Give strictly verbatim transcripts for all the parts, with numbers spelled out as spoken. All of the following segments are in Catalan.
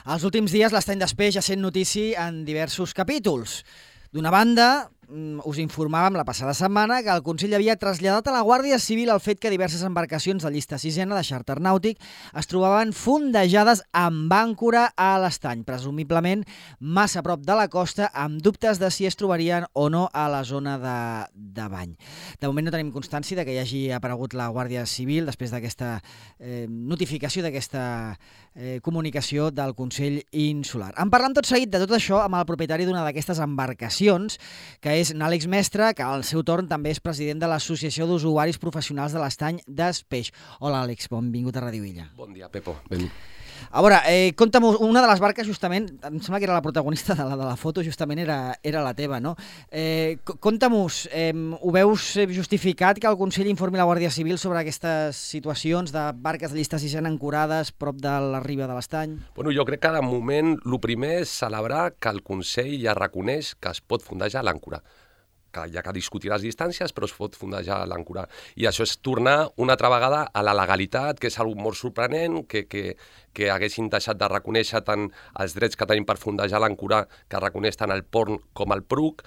Els últims dies l'Estany d'Espeix ha sent notícia en diversos capítols. D'una banda, us informàvem la passada setmana que el Consell havia traslladat a la Guàrdia Civil el fet que diverses embarcacions de llista sisena de xàrter nàutic es trobaven fondejades amb àncora a l'estany, presumiblement massa a prop de la costa, amb dubtes de si es trobarien o no a la zona de, de bany. De moment no tenim constància de que hi hagi aparegut la Guàrdia Civil després d'aquesta eh, notificació, d'aquesta eh, comunicació del Consell Insular. En parlam tot seguit de tot això amb el propietari d'una d'aquestes embarcacions, que és Àlex Mestre, que al seu torn també és president de l'Associació d'Usuaris Professionals de l'Estany d'Espeix. Hola, Àlex, benvingut a Ràdio Illa. Bon dia, Pepo. Ben... A veure, eh, conta'm, una de les barques justament, em sembla que era la protagonista de la, de la foto, justament era, era la teva, no? Eh, Conta-mos, eh, ho veus justificat que el Consell informi la Guàrdia Civil sobre aquestes situacions de barques de llista sisena ancorades prop de la riba de l'Estany? Bueno, jo crec que de moment el primer és celebrar que el Consell ja reconeix que es pot fondejar l'àncora, que ja que discutir les distàncies, però es pot fondejar l'àncora. I això és tornar una altra vegada a la legalitat, que és una cosa molt sorprenent, que, que, que haguessin deixat de reconèixer tant els drets que tenim per fondejar l'àncora, que reconeix tant el Porn com el Pruc,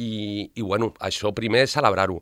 i, i bueno, això primer és celebrar-ho.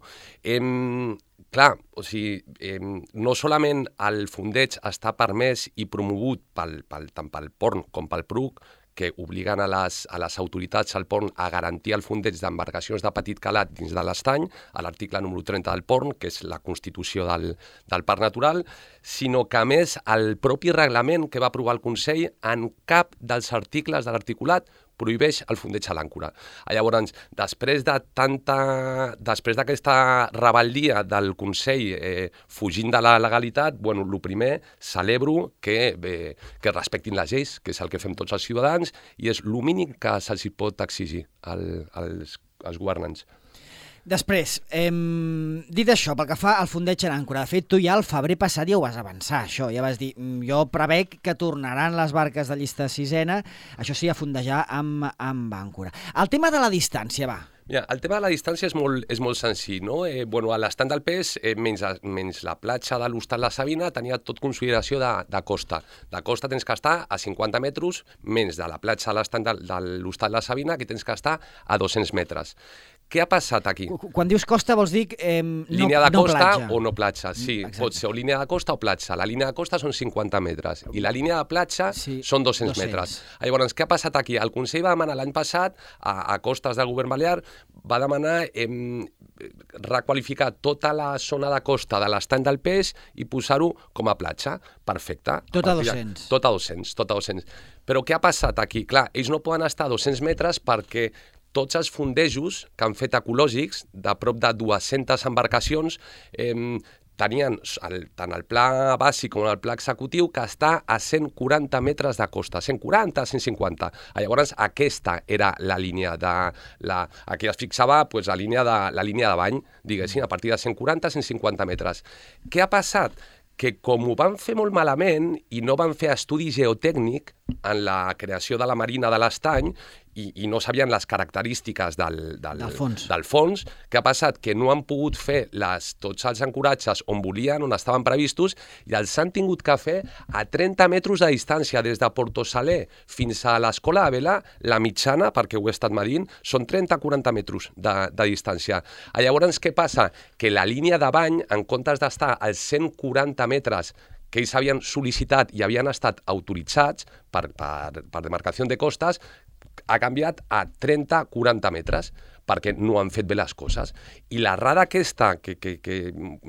Em, clar, o sigui, eh, no solament el fondeig està permès i promogut pel, pel, tant pel Porn com pel Pruc, que obliguen a les, a les autoritats al Porn a garantir el fondeig d'embarcacions de petit calat dins de l'estany, a l'article número trenta del Porn, que és la constitució del, del Parc Natural, sinó que, a més, el propi reglament que va aprovar el Consell en cap dels articles de l'articulat prohibeix el fondeig a l'àncora. Llavors, després de tanta, després d'aquesta rebel·lia del Consell eh, fugint de la legalitat, bueno, el primer, celebro que, eh, que respectin les lleis, que és el que fem tots els ciutadans, i és el mínim que se'ls pot exigir al, als, als governants. Després, eh, dit això, pel que fa al fondeig en àncora, de fet, tu ja al febrer passat ja ho vas avançar, això, ja vas dir, jo prevec que tornaran les barques de llista sisena, això sí, a fondejar amb, amb àncora. El tema de la distància, va. Mira, el tema de la distància és molt, és molt senzill, no? Eh, bueno, a l'Estany del Pes, eh, menys, menys la platja de l'Hostal La Sabina, tenia tot consideració de, de costa. De costa tens que estar a cinquanta metres, menys de la platja de l'Estany de, de l'Hostal La Sabina, que tens que estar a dos-cents metres. Què ha passat aquí? Quan dius costa vols dir eh, no, línia de no costa platja. O no platja, sí. Exacte. Pot ser o línia de costa o platja. La línia de costa són cinquanta metres i la línia de platja sí, són dos-cents metres. Llavors, què ha passat aquí? El Consell va demanar l'any passat, a, a costes del govern balear, va demanar eh, requalificar tota la zona de costa de l'Estany del Pes i posar-ho com a platja. Perfecte. Tot a dos-cents. Tot a dos-cents, tot a dos-cents. Però què ha passat aquí? Clar, ells no poden estar a dos-cents metres perquè tots els fondejos que han fet ecològics, de prop de dues-centes embarcacions, eh, tenien el, tant el pla bàsic com el pla executiu que està a cent quaranta metres de costa, cent quaranta, cent cinquanta. Llavors, aquesta era la línia de... La, aquí es fixava pues, la, línia de, la línia de bany, diguéssim, a partir de cent quaranta a cent cinquanta metres. Què ha passat? Que com ho van fer molt malament i no van fer estudi geotècnic en la creació de la marina de l'Estany i, i no sabien les característiques del, del, del, fons. del fons, què ha passat? Que no han pogut fer les, tots els ancoratges on volien, on estaven previstos, i els han tingut que fer a trenta metres de distància, des de Porto Saler fins a l'Escola de Vela, la mitjana, perquè ho he estat medint, són trenta a quaranta metres de, de distància. Llavors, què passa? Que la línia de bany, en comptes d'estar als cent quaranta metres que ells havien sol·licitat i havien estat autoritzats per, per, per demarcació de costes, ha canviat a trenta a quaranta metres, perquè no han fet bé les coses. I l'errada aquesta, que, que, que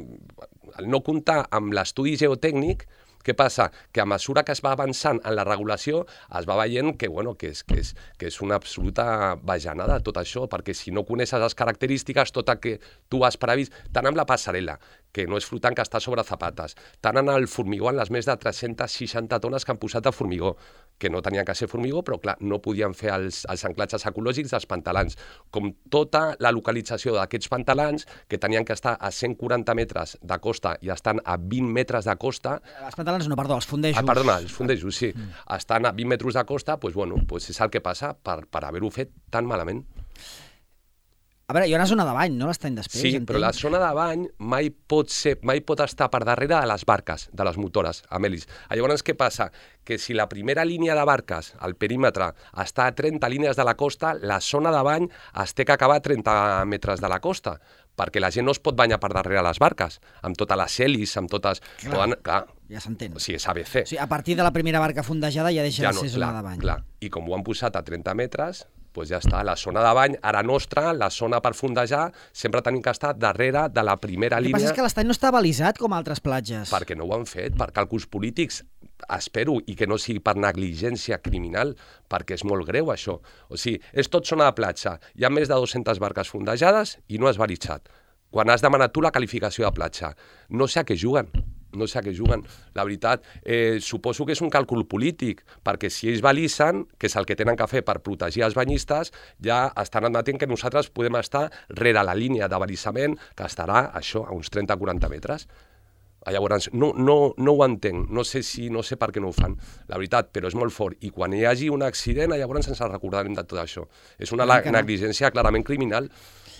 al no comptar amb l'estudi geotècnic, què passa? Que a mesura que es va avançant en la regulació es va veient que, bueno, que, és, que, és, que és una absoluta bajanada tot això, perquè si no coneixes les característiques, tot el que tu has previst, tant amb la passarel·la, que no és flotant, que està sobre zapates, tant en el formigó, en les més de tres-centes seixanta tones que han posat de formigó, que no tenien que ser formigó, però clar, no podien fer els, els anclatges ecològics dels pantalans, com tota la localització d'aquests pantalans, que tenien que estar a cent quaranta metres de costa i estan a vint metres de costa. Els pantalans no, perdó, els fondejos. Ah, perdona, els fondejos, sí. Mm. Estan a vint metres de costa, doncs, bueno, doncs és el que passa per, per haver-ho fet tan malament. A veure, hi ha una zona de bany, no? L'estany d'Espeix, Sí, entenc. però la zona de bany mai pot, ser, mai pot estar per darrere de les barques, de les motores, amb helis. Llavors, què passa? Que si la primera línia de barques, el perímetre, està a trenta línies de la costa, la zona de bany es té que acabar a trenta metres de la costa, perquè la gent no es pot banyar per darrere les barques, amb totes les helis, amb totes... Clar, Poden, clar ja s'entén. o sigui, és A B C. O sigui, a partir de la primera barca fondejada ja deixa Ja de no, ser zona clar, de bany. clar. I com ho han posat a trenta metres, doncs ja està. La zona de bany, ara nostra, la zona per fondejar, sempre tenim que estar darrere de la primera El que línia... passa és que l'estany no està balisat com altres platges. Perquè no ho han fet, per càlculs polítics, espero, i que no sigui per negligència criminal, perquè és molt greu això. O sigui, és tot zona de platja. Hi ha més de dues-centes barques fondejades i no has balitzat. Quan has demanat tu la qualificació de platja. No sé a què juguen. No sé a què juguen. La veritat, eh, suposo que és un càlcul polític, perquè si ells balissen, que és el que tenen que fer per protegir els banyistes, ja estan admetent que nosaltres podem estar rere la línia de balissament, que estarà, això, a uns trenta a quaranta metres. Llavors, no, no, no ho entenc, no sé, si, no sé per què no ho fan, la veritat, però és molt fort. I quan hi hagi un accident, llavors ens recordarem de tot això. És una Encara. negligència clarament criminal.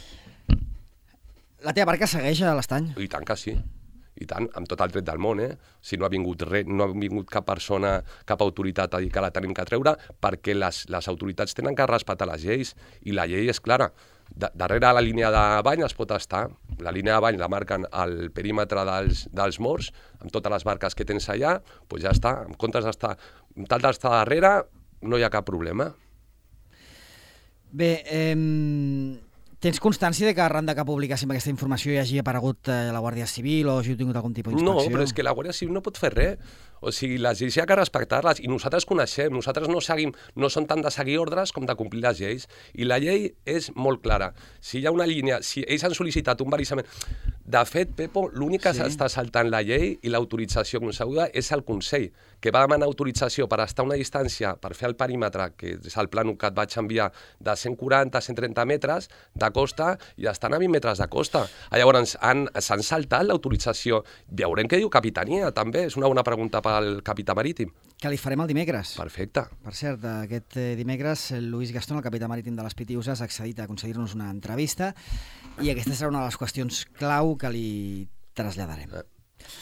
La teva barca segueix a l'estany? I tant que sí. I tant, amb tot el dret del món, eh? Si no ha vingut res, no ha vingut cap persona, cap autoritat a dir que la tenim que treure, perquè les, les autoritats tenen que respectar les lleis, i la llei és clara. De, darrere la línia de bany es pot estar. La línia de bany la marquen al perímetre dels, dels morts, amb totes les barques que tens allà, doncs ja està. En comptes d'estar, tal d'estar darrere, no hi ha cap problema. Bé, eh, tens constància de que arran de que publiquéssim aquesta informació hi hagi aparegut eh, la Guàrdia Civil o hagi tingut algun tipus No, d'inspecció? però és que la Guàrdia Civil no pot fer res. O sigui, les lleis hi ha que respectar-les, i nosaltres coneixem, nosaltres no seguim, no són tant de seguir ordres com de complir les lleis, i la llei és molt clara. Si hi ha una línia, si ells han sol·licitat un balisament... De fet, Pepo, l'únic que Sí. s'està saltant la llei i l'autorització concebuda és el Consell, que va demanar autorització per estar a una distància, per fer el perímetre, que és el plànol que et vaig enviar, de cent quaranta a cent trenta metres de costa, i estan a vint metres de costa. Llavors, han, s'han saltat l'autorització. Veurem què diu Capitania, també. És una bona pregunta pel capità marítim. Que li farem el dimecres. Perfecte. Per cert, aquest eh, dimecres, el Lluís Gastón, el capità marítim de les Pitiuses, ha accedit a concedir-nos una entrevista, i aquesta serà una de les qüestions clau que li traslladarem. Eh.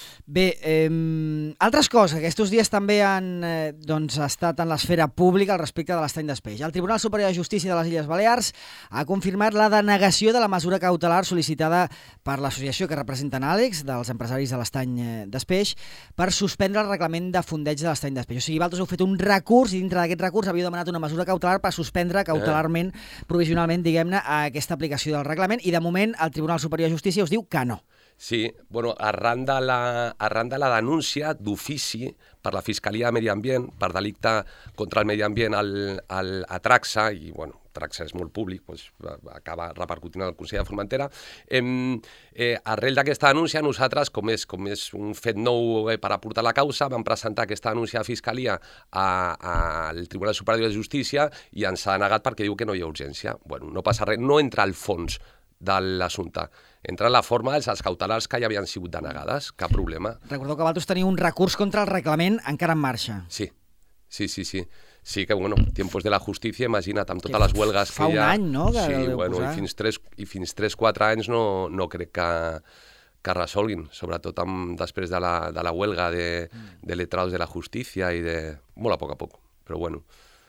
Bé, eh, altres coses. Aquests dies també han eh, doncs, estat en l'esfera pública al respecte de l'estany d'Espeix. El Tribunal Superior de Justícia de les Illes Balears ha confirmat la denegació de la mesura cautelar sol·licitada per l'associació que representen Àlex, dels empresaris de l'estany eh, d'Espeix, per suspendre el reglament de fondeig de l'estany d'Espeix. O sigui, vosaltres heu fet un recurs, i dintre d'aquest recurs havíeu demanat una mesura cautelar per suspendre cautelarment, provisionalment, diguem-ne, aquesta aplicació del reglament, i de moment el Tribunal Superior de Justícia us diu que no. Sí, bueno, arran de la, arran de la denúncia d'ofici per la Fiscalia de Medi Ambient, per delicte contra el medi ambient al, al, a Traxa, i bueno, Traxa és molt públic, doncs, acaba repercutint al Consell de Formentera. Eh, eh, arrel d'aquesta denúncia, nosaltres, com és, com és un fet nou eh, per aportar la causa, vam presentar aquesta denúncia de Fiscalia a, a, al Tribunal Superior de Justícia, i ens ha negat perquè diu que no hi ha urgència. Bueno, no passa res, no entra al fons de l'assumpte. Entra en la forma dels cautelars que ja havien sigut denegades, cap problema. Recordeu que vosaltres teniu un recurs contra el reglament encara en marxa. Sí, sí, sí, sí. Sí que, bueno, tiempos de la justícia, imagina't, amb totes Que les huelgues fa que hi ha... un any, no?, que Sí, el vau bueno, posar. i fins tres, i fins tres, quatre anys no, no crec que, que resolguin, sobretot amb, després de la, de la huelga de, de letrados de la justícia i de... molt a poc a poc, però bueno.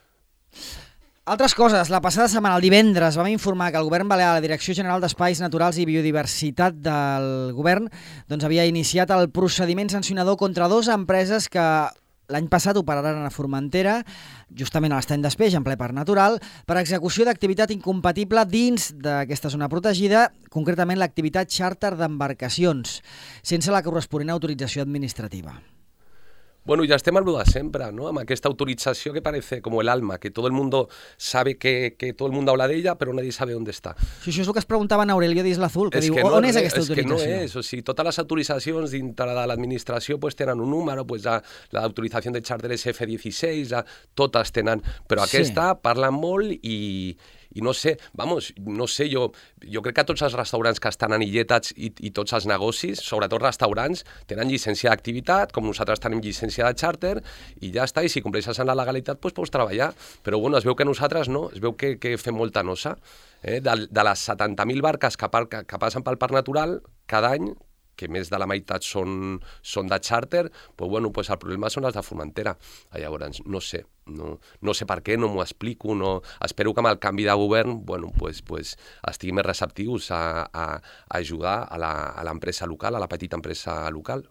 Altres coses. La passada setmana, el divendres, vam informar que el Govern Balear, la Direcció General d'Espais Naturals i Biodiversitat del Govern, doncs havia iniciat el procediment sancionador contra dues empreses que l'any passat operaren a Formentera, justament a l'estany d'Espeix, en ple parc natural, per execució d'activitat incompatible dins d'aquesta zona protegida, concretament l'activitat xàrter d'embarcacions, sense la corresponent autorització administrativa. Bueno, ya estem hablando de siempre, ¿no? Amb aquesta autorització que parece como el alma, que todo el mundo sabe que, que todo el mundo habla de ella, pero nadie sabe dónde está. Sí, això és el que es preguntava en Aurelio d'Isla Azul, que és diu, que no, on és aquesta és que no autorització? és, o sigui, totes les autoritzacions dintre de l'administració pues, tenen un número, pues, la, la autorització de xàrter és F dieciséis, la, totes tenen, però Sí. aquesta parla molt i, i no sé, vamos, no sé, jo, jo crec que tots els restaurants que estan anilletats i, i tots els negocis, sobretot restaurants, tenen llicència d'activitat, com nosaltres tenim llicència de xàrter, i ja està, i si compleixes en la legalitat, doncs pots treballar. Però bueno, es veu que nosaltres no, es veu que, que fem molta nosa. Eh? De, de les setanta mil barques que, par, que, que passen pel parc natural, cada any, que més de la meitat són, són de xàrter, pues bueno, pues el problema són els de Formentera. Llavors, no sé, no, no sé per què, no m'ho explico, no... espero que amb el canvi de govern bueno, pues, pues, estiguin més receptius a, a, a ajudar a l'empresa local, a la petita empresa local.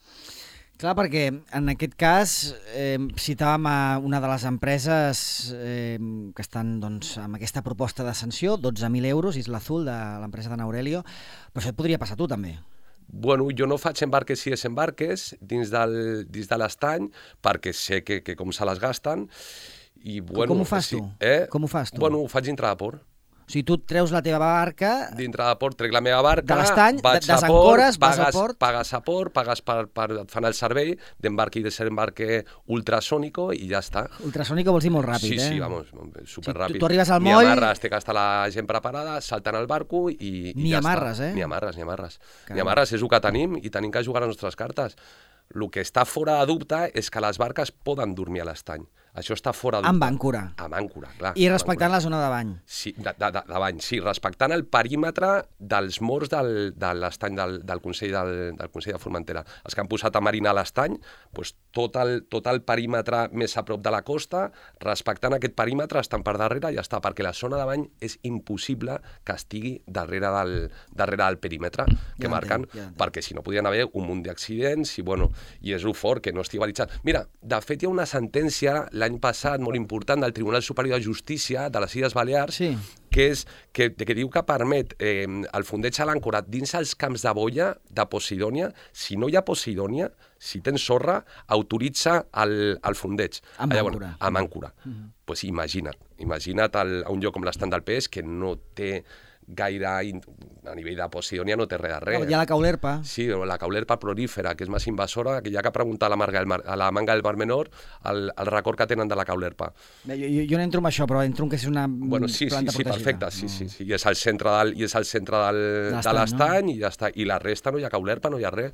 Clar, perquè en aquest cas eh, citàvem a una de les empreses eh, que estan doncs, amb aquesta proposta de sanció, dotze mil euros, Isla Azul, de l'empresa d'en Aurelio, però això et podria passar a tu també. Bueno, jo no faig embarques i desembarques dins, del, dins de l'estany perquè sé que, que com se les gasten. I, bueno, com ho fas sí, tu? Eh? Com ho fas tu? Bueno, ho faig dintre de port. O sigui, tu treus la teva barca... Dintre de port, trec la meva barca, de l'estany, vaig a port, desancores, vas pagues, a port... pagues a port, pagues per, per et fan el servei d'embarque i desembarque ultrasònico i ja està. Ultrasònico vols dir molt ràpid, sí, eh? Sí, sí, vamos, superràpid. Sí, tu, tu arribes al ni moll... Ni amarres, té que estar la gent preparada, salten al barco i, i ni ja amarres, està. Eh? Ni amarres, ni amarres. Caram. Ni amarres, és el que tenim i tenim que jugar les nostres cartes. El que està fora de dubte és que les barques poden dormir a l'estany. Això està fora de dubte. Amb àncora. Amb àncora, clar. I respectant la zona de bany. Sí, de, de, de, de bany, sí, respectant el perímetre dels morts del, de l'estany del, del, Consell del, del Consell de Formentera. Els que han posat a marina a l'estany, doncs tot, el, tot el perímetre més a prop de la costa, respectant aquest perímetre, estan per darrere i ja està, perquè la zona de bany és impossible que estigui darrere del, darrere del perímetre que ja marquen, entenc, ja entenc. perquè si no podien haver un munt d'accidents i, bueno, i és el fort, que no estigui balitzat. Mira, de fet hi ha una sentència l'any passat molt important del Tribunal Superior de Justícia de les Illes Balears, sí. que, és, que, que diu que permet eh, el fondeig a l'àncora dins els camps de boia de Posidònia. Si no hi ha Posidònia, si tens sorra, autoritza el, el fondeig. Amb Allà, àncora. Bueno, amb àncora. Mm-hmm. Pues imagina't, imagina't el, a un lloc com l'Estand del Pes, que no té gaire, a nivell de Posidònia no té res de res. Hi ha la caulerpa. Sí, la caulerpa prolífera, que és més invasora, que hi ha que preguntar a la, marga, a la manga del Mar Menor el, el record que tenen de la caulerpa. Jo, jo, jo no entro en això, però entro en que és una bueno, sí, planta sí, sí, protegida. perfecte, sí, sí, sí. I és al centre, del, i és al centre del, de l'estany, no? I ja està. I la resta no hi ha caulerpa, no hi ha res.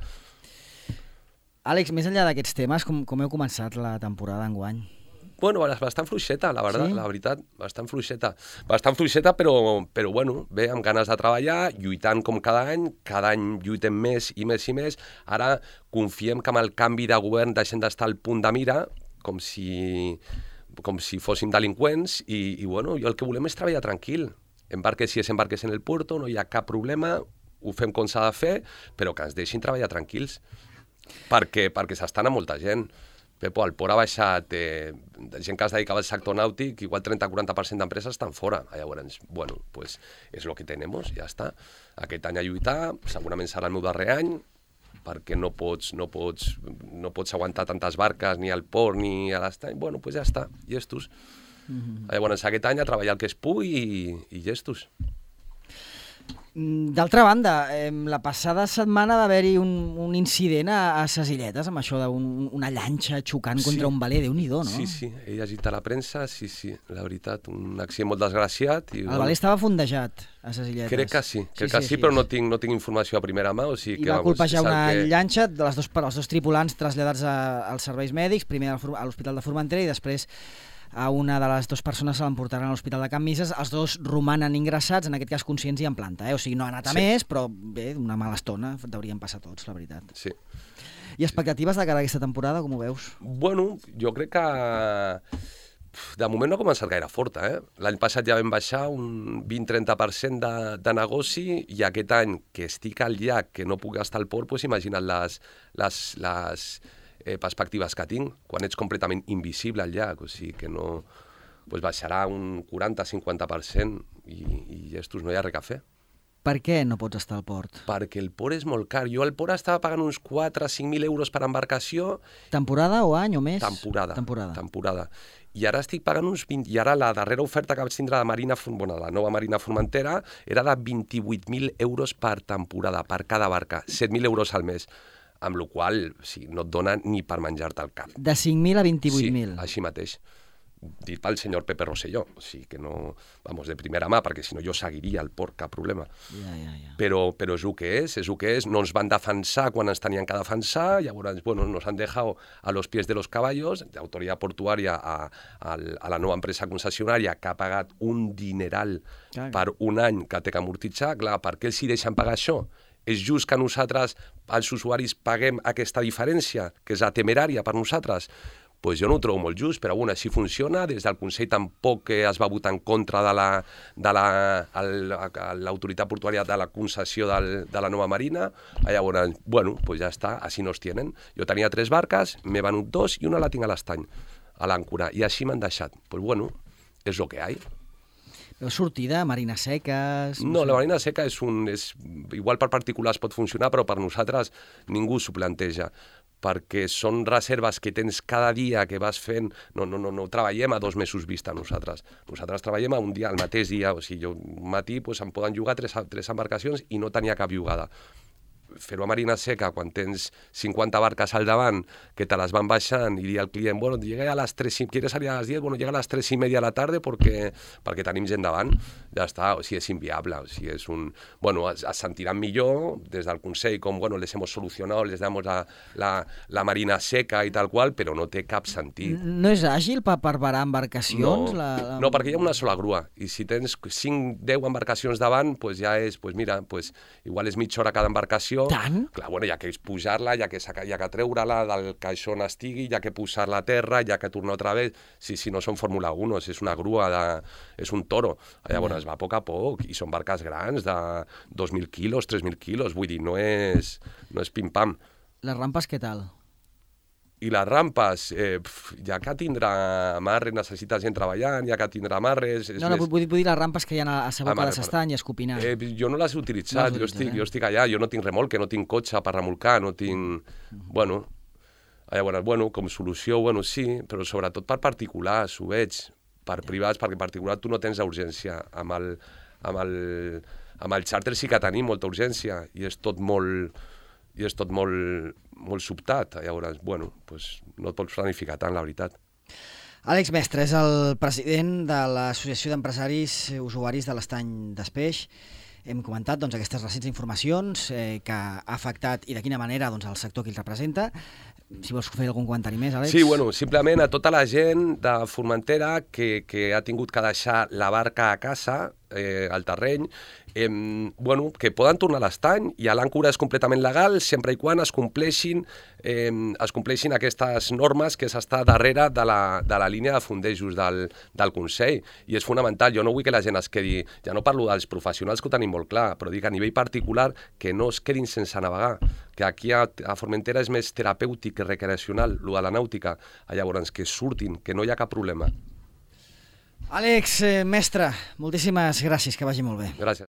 Àlex, més enllà d'aquests temes, com, com heu començat la temporada enguany? Bueno, bastant fluixeta, la veritat, sí? la veritat, bastant fluixeta. Bastant fluixeta, però, però bueno, bé, amb ganes de treballar, lluitant com cada any, cada any lluitem més i més i més. Ara confiem que amb el canvi de govern deixem d'estar al punt de mira, com si, com si fóssim delinqüents, i, i bueno, jo el que volem és treballar tranquil. Embarques si és embarques en el puerto, no hi ha cap problema, ho fem com s'ha de fer, però que ens deixin treballar tranquils, perquè, perquè s'estan a molta gent. Pepo, el port ha baixat, eh, gent que es dedicava al sector nàutic, igual trenta a quaranta per cent d'empreses estan fora. Llavors, bueno, pues és lo que tenemos, ja està. Aquest any a lluitar, segurament serà el meu darrer any, perquè no pots, no pots, no pots aguantar tantes barques ni al port ni a l'estany. Bueno, pues ja està, llestos. Mm-hmm. Llavors, aquest any a treballar el que es pugui i, i llestos. D'altra banda, eh, la passada setmana va haver-hi un, un incident a, a Ses Illetes amb això d'una llanxa xocant sí. contra un veler, Déu-n'hi-do, no? Sí, sí, he llegit a la premsa, sí, sí, la veritat, un accident molt desgraciat. I, el veler estava fondejat a Ses Illetes. Crec que sí, crec sí, que sí, sí, sí però no tinc, no tinc informació a primera mà. O sigui I que, va colpejar una que... llanxa de les dos, els dos tripulants traslladats a, als serveis mèdics, primer a l'Hospital de Formentera i després a una de les dues persones se l'emportaran a l'Hospital de Can Misses. Els dos romanen ingressats, en aquest cas conscients i en planta. Eh? O sigui, no ha anat a sí. més, però bé, una mala estona deurien passar tots, la veritat. Sí. I expectatives de cara a aquesta temporada, com ho veus? Bueno, jo crec que de moment no ha començat gaire forta. Eh? L'any passat ja vam baixar un vint a trenta per cent de, de negoci i aquest any que estic al llac, que no puc gastar al port, doncs imagina't les... les, les Eh, perspectives que tinc, quan ets completament invisible al llac, o sigui que no... Pues baixarà un quaranta a cinquanta per cent i, i gestos no hi ha res a fer. Per què no pots estar al port? Perquè el port és molt car. Jo al port estava pagant uns quatre a cinc mil euros per embarcació. Temporada o any o més? Temporada. Temporada. Temporada. I ara estic pagant uns vint... I ara la darrera oferta que vaig tindre de Marina, bueno, la nova Marina Formentera era de vint-i-vuit mil euros per temporada, per cada barca. set mil euros al mes. Amb la qual cosa, o sigui, no et dona ni per menjar-te el cap. De cinc mil a vint-i-vuit mil. Sí, així mateix. dit pel senyor Pepe Rosselló, o sigui que no, vamos, de primera mà, perquè si no jo seguiria el port, cap problema. Ja, ja, ja. Però, però és el que és, és el que és, no ens van defensar quan ens tenien que defensar, llavors, bueno, nos han dejado a los pies de los caballos, l'autoritat portuària a, a, a la nova empresa concessionària que ha pagat un dineral Clar. per un any que té que amortitzar, clar, per què els hi deixen pagar això? És just que nosaltres, els usuaris, paguem aquesta diferència, que és la temerària per nosaltres? Pues jo no ho trobo molt just, però bueno, així funciona. Des del Consell tampoc es va votar en contra de la, de la, l'autoritat portuària de la concessió del, de la nova marina. Llavors, bueno, pues ja està, així nos tienen. Jo tenia tres barques, m'he venut dos i una la tinc a l'estany, a l'àncora, i així m'han deixat. Pues bueno, és el que hi ha. Veu sortida, marines seques... No, la marina seca és un... És, igual per particulars pot funcionar, però per nosaltres ningú s'ho planteja, perquè són reserves que tens cada dia que vas fent... No, no, no, no treballem a dos mesos vista nosaltres. Nosaltres treballem a un dia, al mateix dia. O sigui, jo un matí pues, em poden llogar tres, tres embarcacions i no tenia cap llogada. Fer-ho a marina seca, quan tens cinquanta barques al davant, que te les van baixant, i dir al client, bueno, llegué a les tres, ¿quieres salir a las diez? Bueno, llega a las tres y media de la tarde porque, perquè tenim gent davant. Ja està, o sigui, és inviable. O sigui, és un... Bueno, es, es sentiran millor des del Consell, com, bueno, les hemos solucionado, les damos la, la, la marina seca i tal qual, però no té cap sentit. No és àgil per, per varar embarcacions? No, la, la... no, perquè hi ha una sola grua, i si tens cinc deu embarcacions davant, pues ja és, pues mira, pues igual és mitja hora cada embarcació. Tant? Clar, bueno, hi ha que pujar-la, hi ha que, sacar, hi ha que treure-la del caixó on estigui, hi ha que posar-la a terra, hi ha que tornar otra vez. Sí, sí, no són Fórmula uno, és una grua, de, és un toro. Llavors es va a poc a poc, i són barques grans de dos mil quilos, tres mil quilos, vull dir, no és, no és pim-pam. Les rampes què tal? I les rampes, eh, pf, ja que tindrà amarres, necessita gent treballant, ja que tindrà amarres... No, no, més... vull, vull dir les rampes que hi ha a Sa Boca de s'Estany i a Escopinar. Eh, jo no les he utilitzat, no jo, estic, eh? jo estic allà, jo no tinc remolque, no tinc cotxe per remolcar, no tinc... Mm-hmm. Bueno, llavors, bueno, com solució, bueno, sí, però sobretot per particulars, ho veig, per privats, perquè en particular tu no tens urgència. Amb el, amb el, amb el xàrter sí que tenim molta urgència, i és tot molt... i és tot molt, molt sobtat. Llavors, bueno, pues no et pots planificar tant, la veritat. Àlex Mestre és el president de l'Associació d'Empresaris Usuaris de l'Estany d'Espeix. Hem comentat doncs, aquestes recents informacions eh, que ha afectat i de quina manera doncs, el sector que el representa. Si vols fer algun comentari més, Àlex. Sí, bueno, simplement a tota la gent de Formentera que, que ha tingut que deixar la barca a casa, eh, al terreny, eh, bueno, que poden tornar a l'estany, i a l'àncora és completament legal sempre i quan es compleixin, eh, es compleixin aquestes normes que s'està darrere de la, de la línia de fondejos del, del Consell, i és fonamental. Jo no vull que la gent es quedi, ja no parlo dels professionals que ho tenim molt clar, però dic a nivell particular que no es quedin sense navegar, que aquí a, a Formentera és més terapèutic que recreacional, lo de la nàutica. Llavors, que surtin, que no hi ha cap problema. Àlex, eh, mestre, moltíssimes gràcies, que vagi molt bé. Gràcies.